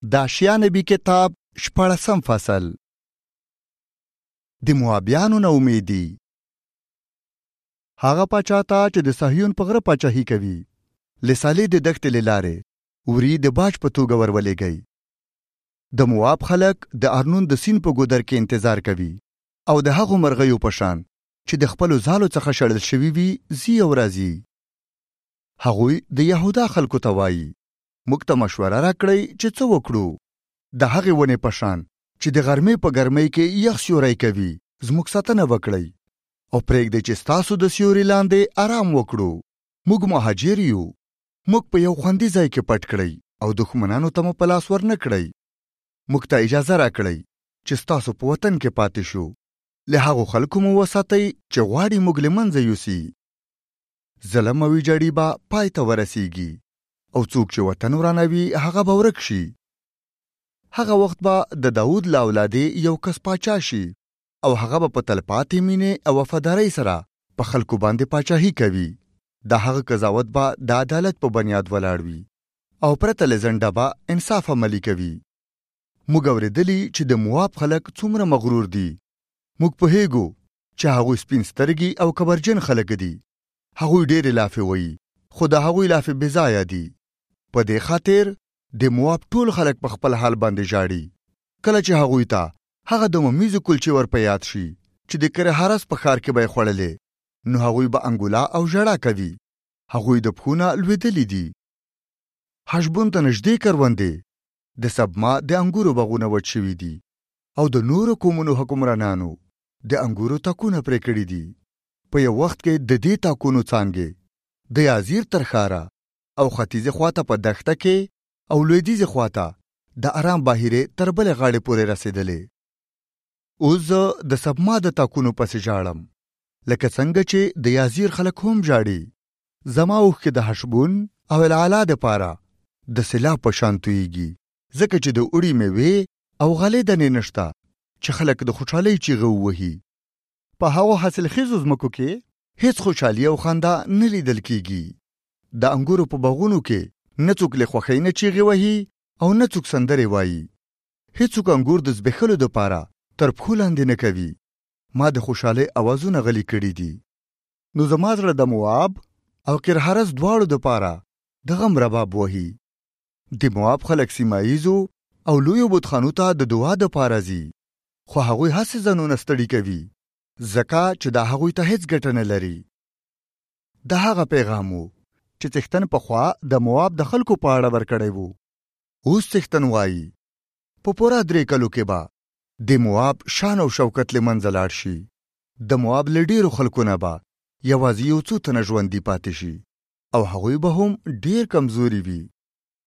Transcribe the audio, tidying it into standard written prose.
د اشعیا نبی کتاب 14 فصل. د موابیانو نه امیدي. هغه پاچا ته چې د صهیون په غره پاچاهي کوي، لسالې د دښتې له لارې وري د باج په توګه ورولېږئ. د مواب خلک د ارنون د سیند په ګودر کې انتظار کوي او د هغو مرغیو په شان چې د خپلو ځالو څخه شړل شوي وي ځي او راځي. هغوی د یهودا خلکو ته وایي، موږ ته مشوره راکړئ چې څه وکړو. د هغې ونې په شان چې د غرمې په ګرمۍ کې یخ سیوری کوي زموږ ساتنه وکړئ او پرېږدئ چې ستاسو د سیوري لاندې آرام وکړو. موږ مهاجر یو. موږ په یو خوندي ځای کې پټ کړئ او دښمنانو ته مو په لاس ورنه کړئ. موږ ته اجازه راکړئ چې ستاسو په وطن کې پاتې شو. له هغو خلکو مو وساتئ چې غواړي موږ له منځه یوسي. ظلم او ویجاړي به پای ته ورسیږي او څوک چې وطن ورانوي هغه به ورک شي. هغه وخت به د داود له اولادې یو کس پاچا شي او هغه به په تلپاتې مینې او وفادارۍ سره په خلکو باندې پاچاهي کوي. د هغه قضاوت به د عدالت په بنیاد ولاړ وي او پرته له ځنډه به انصاف عملي کوي. موږ اورېدلي چې د مواب خلک څومره مغرور دي. موږ پوهېږو چې هغوی سپین سترګي او کبرجن خلک دي. هغوی ډېرې لافې وایي، خو د هغوی لافې بې ځایه دي. په دې خاطر د مواب ټول خلک په خپل حال باندې ژاړي. کله چې هغوی ته هغه د ممیزو کلچې ور په یاد شي چې د کرهارس په ښار کې به یې خوړلې، نو هغوی به انګولا او ژړا کوي. هغوی د پښو نه لوېدلي دي. حشبون ته نږدې کروندې د سبما د انګورو باغونه وچ شوي دي او د نورو قومونو حکمرانانو د انګورو تاکونه پرې کړي دي. په یو وخت کې د دې تاکونو څانګې د یازیر تر ښاره او ختیځې خواته په دښته کې او لویدیځې خواته د ارام باهرې تر بلې غاړې پورې رسېدلې. اوس زه د سبما د تاکونو پسې ژاړم، لکه څنګه چې د یازیر خلک هم ژاړي. زما اوښکې د حشبون او العلا دپاره د سیلاب په شان تویېږي، ځکه چې د اوړي میوې او غلې دانې نشته چې خلک د خوشحالۍ چیغې ووهي. په هغو حاصلخیزو ځمکو کې هیڅ خوشحالي او خندا نه لیدل کیږي. د انګورو په باغونو کې نه څوک له خوښۍ نه چیغې وهي او نه څوک سندرې وایي. هیڅوک انګور د زبېښلو دپاره تر پښو لاندې نه کوي. ما د خوشحالۍ اوازونه غلي کړي دي. نو زما زړه د مواب او کرهارس دواړو دپاره د غم رباب وهي. د مواب خلک سیماییزو او لویو بتخانو ته د دعا دپاره ځي، خو هغوی هسې ځانونه ستړي کوي ځکه چې دا هغوی ته هیڅ ګټه نه لري. د هغه پیغام و چې څښتن پخوا د مواب د خلکو په اړه ورکړی و. اوس څښتن وایي په پوره 3 کلو کې به د مواب شان او شوکت له منځه لاړ شي. د مواب له ډېرو خلکو نه به یوازې یو څو تنه ژوندي پاتې شي او هغوی به هم ډېر کمزوري وي.